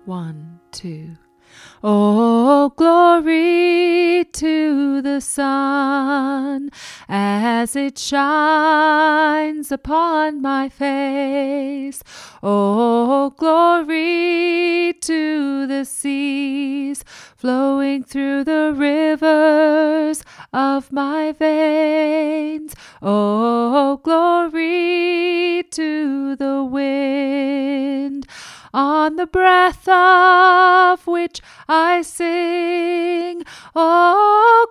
1, 2. Oh, glory to the sun as it shines upon my face. Oh, glory to the seas flowing through the rivers of my veins. Oh, glory to the wind, on the breath of which I sing. Oh,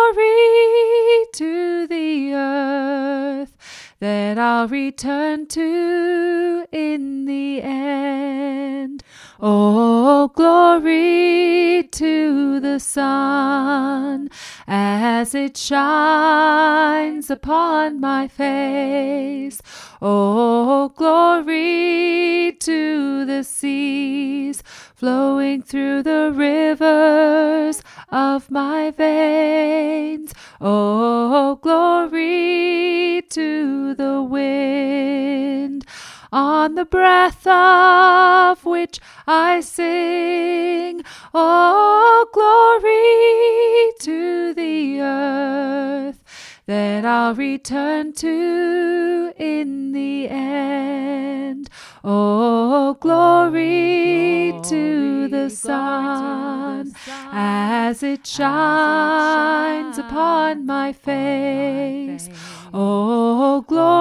glory to the earth that I'll return to in the end. Oh, glory to the sun as it shines upon my face. Oh, glory to the seas flowing through the rivers of my veins. Oh, glory to the wind, on the breath of which I sing. Oh, glory to the earth that I'll return to in the end. Oh, glory to the sun as it shines upon my face. Oh,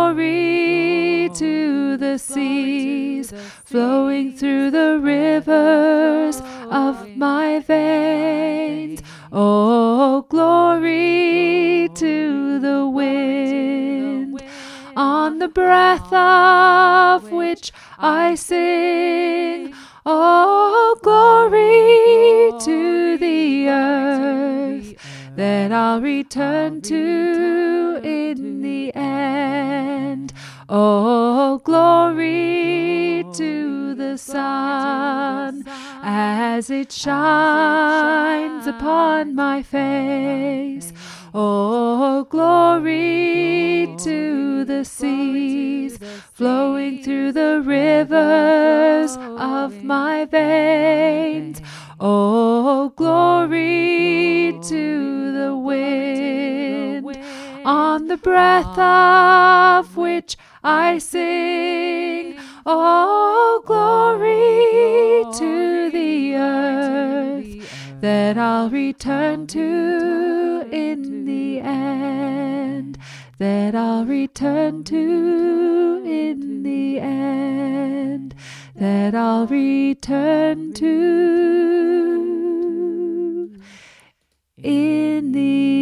glory to the seas flowing through the rivers of my veins. Oh, glory to the wind, on the breath of which I sing. Oh, glory to the earth that I'll return to in the end. Oh, glory to the sun as it shines upon my face. Oh, glory to the seas flowing through the rivers of my veins. Oh, glory to the wind, on the breath of which I sing. Oh, glory to the earth that I'll return to in the end. That I'll return to in the end. That I'll return to in the